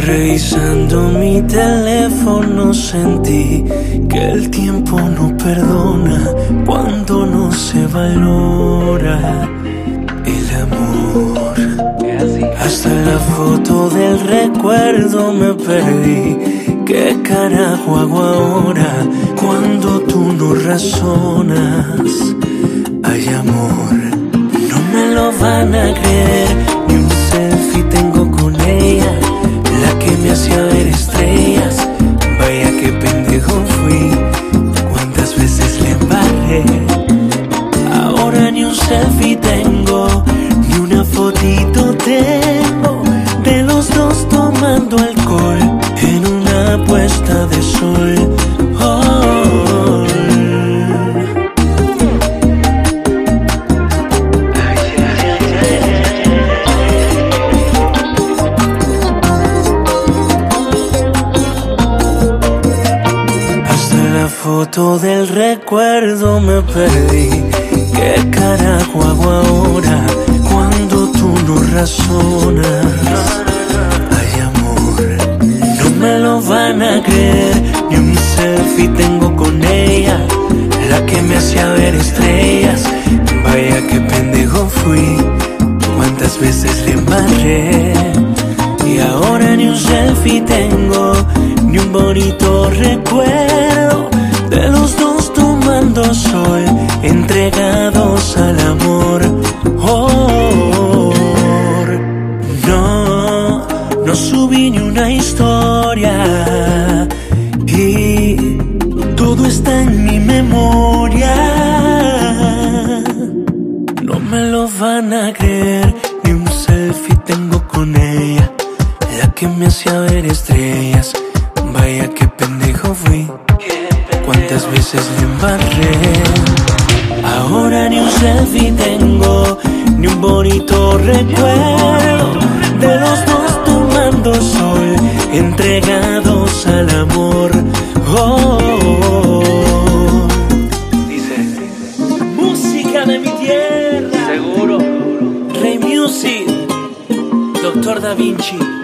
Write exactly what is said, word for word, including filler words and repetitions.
Revisando mi teléfono sentí que el tiempo no perdona cuando no se valora el amor. Hasta la foto del recuerdo me perdí. ¿Qué carajo hago ahora cuando tú no razonas? Ay, amor, no me lo van a creer. Ni un selfie tengo con ella, la que me hacía ver estrellas. Vaya que pendejo fui, cuántas veces le embarré. Ahora ni un selfie tengo, ni una fotito tengo de los dos tomando alcohol en una puesta de sol. Oh. Hasta la foto del recuerdo me perdí. ¿Qué carajo hago ahora cuando tú no razonas? Ay, amor, no me lo van a creer. Ni un selfie tengo con ella, la que me hacía ver estrellas. Vaya que pendejo fui, cuántas veces le embarré. Y ahora ni un selfie tengo, ni un bonito recuerdo de los dos tomando sol, entregados al amor. Oh, no, no subí ni una historia y todo está en mi memoria. No me lo van a creer, ni un selfie tengo con ella, la que me hacía ver estrellas. Vaya que pendejo fui, cuántas veces le embarré. Ahora ni un selfie tengo, ni un bonito recuerdo de los dos tomando sol, entregados al amor. Oh, Dice, música de mi tierra. seguro. Rey Music, Doctor Da Vinci.